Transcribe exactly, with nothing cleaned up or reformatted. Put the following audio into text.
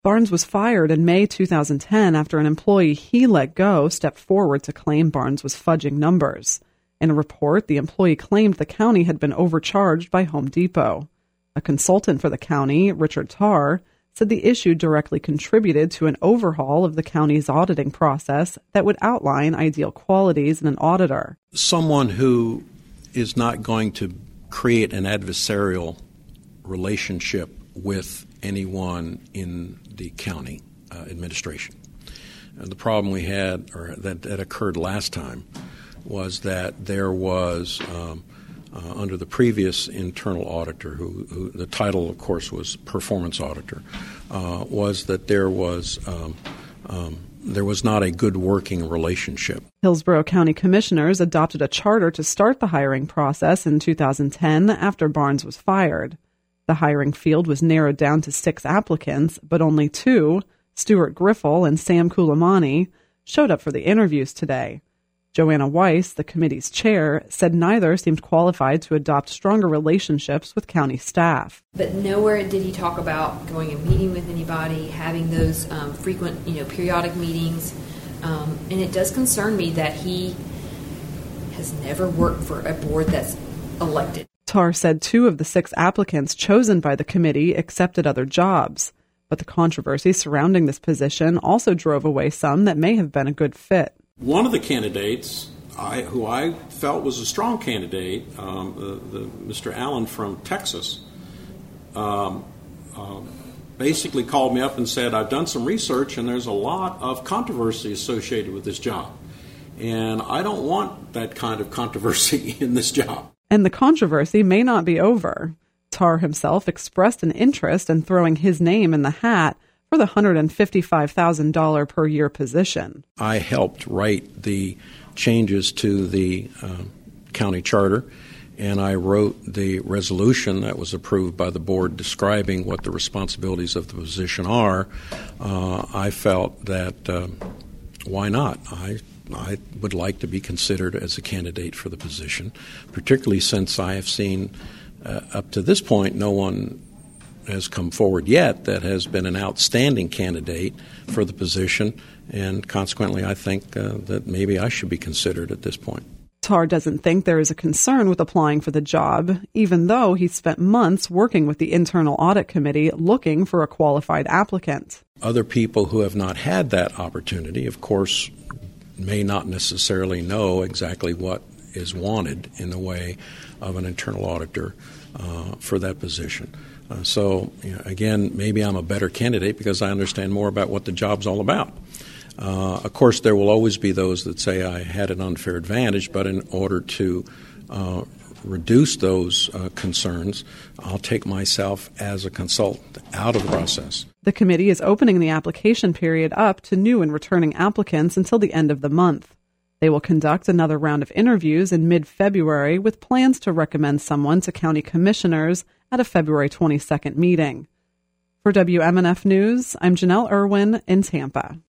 Barnes was fired in May two thousand ten after an employee he let go stepped forward to claim Barnes was fudging numbers. In a report, the employee claimed the county had been overcharged by Home Depot. A consultant for the county, Richard Tarr, said the issue directly contributed to an overhaul of the county's auditing process that would outline ideal qualities in an auditor. Someone who is not going to create an adversarial relationship with anyone in the county uh, administration. And the problem we had, or that, that occurred last time, was that there was, um, uh, under the previous internal auditor, who, who the title, of course, was performance auditor, uh, was that there was um, um, there was not a good working relationship. Hillsborough County Commissioners adopted a charter to start the hiring process in two thousand ten after Barnes was fired. The hiring field was narrowed down to six applicants, but only two, Stuart Griffel and Sam Kulamani, showed up for the interviews today. Joanna Weiss, the committee's chair, said neither seemed qualified to adopt stronger relationships with county staff. But nowhere did he talk about going and meeting with anybody, having those um, frequent, you know, periodic meetings. Um, and it does concern me that he has never worked for a board that's elected. Tarr said two of the six applicants chosen by the committee accepted other jobs, but the controversy surrounding this position also drove away some that may have been a good fit. One of the candidates, I, who I felt was a strong candidate, um, the, the, Mister Allen from Texas, um, uh, basically called me up and said, I've done some research and there's a lot of controversy associated with this job. And I don't want that kind of controversy in this job. And the controversy may not be over. Tarr himself expressed an interest in throwing his name in the hat for the one hundred fifty-five thousand dollars per year position. I helped write the changes to the uh, county charter, and I wrote the resolution that was approved by the board describing what the responsibilities of the position are. Uh, I felt that uh, why not? I I would like to be considered as a candidate for the position, particularly since I have seen uh, up to this point no one has come forward yet that has been an outstanding candidate for the position, and consequently I think uh, that maybe I should be considered at this point. Tarr doesn't think there is a concern with applying for the job, even though he spent months working with the Internal Audit Committee looking for a qualified applicant. Other people who have not had that opportunity, of course, may not necessarily know exactly what is wanted in the way of an internal auditor uh, for that position. Uh, so, you know, again, maybe I'm a better candidate because I understand more about what the job's all about. Uh, of course, there will always be those that say I had an unfair advantage, but in order to uh, reduce those uh, concerns, I'll take myself as a consultant out of the process. The committee is opening the application period up to new and returning applicants until the end of the month. They will conduct another round of interviews in mid-February with plans to recommend someone to county commissioners at a February twenty-second meeting. For W M N F News, I'm Janelle Irwin in Tampa.